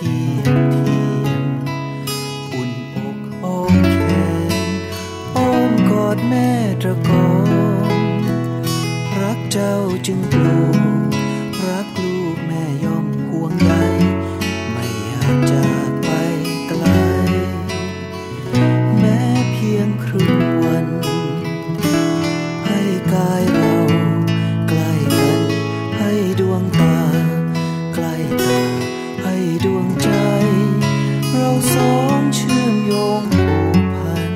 อุ่นอกอ้อมแขนอ้อมกอดแม่ตระกอมรักเจ้าจึงปลูกรักลูกแม่ย่อมห่วงใยไม่อยากจากไปไกลแม้เพียงครึ่งวันให้กายเราใกล้กันให้ดวงตาใกล้ตาให้ดวงใจเราสองเชื่อมโยงผูกพัน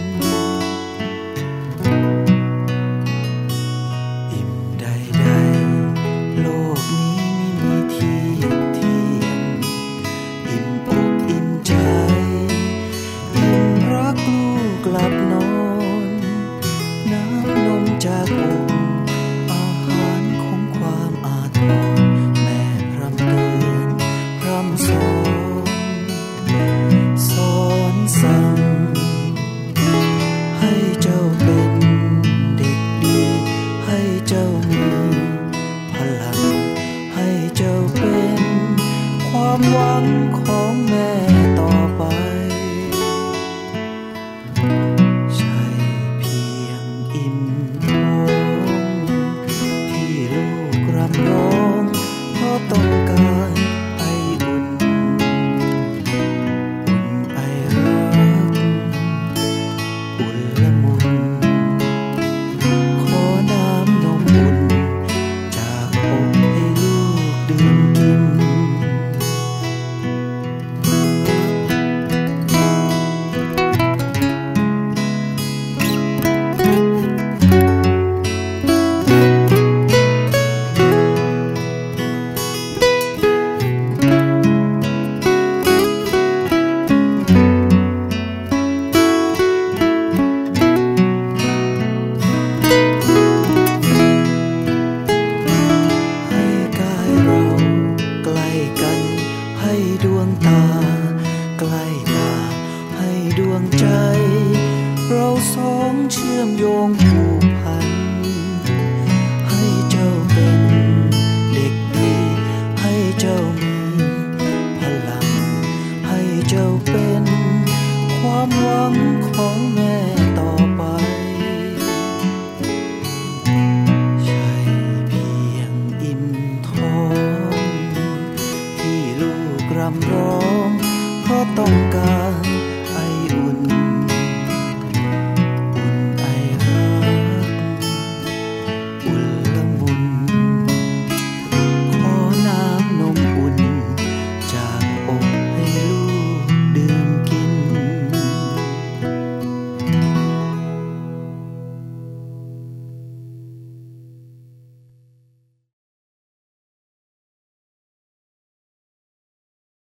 อิ่มใดๆโลกนี้ไม่มีเทียบเทียมอิ่มอกอิ่มใจอิ่มรักลูกหลับนอนน้ำนมจากอกอาหารของความอาทรแม่พร่ำเตือนพร่ำสอนสั่งให้เจ้าเป็นเด็กดีให้เจ้ามีพลังให้เจ้าเป็นความหวังของแม่ต่อไปใช่เพียงอิ่มท้องที่ลูกรำร้องเพราะต้องการไออุ่นไอรักอุ่นละมุนขอน้ำนมอุ่นจากอกให้ลูกดื่มกินให้กายเราใกล้กันให้ดวงตาใกล้ตาให้ดวงใจเราสองเชื่อมโยง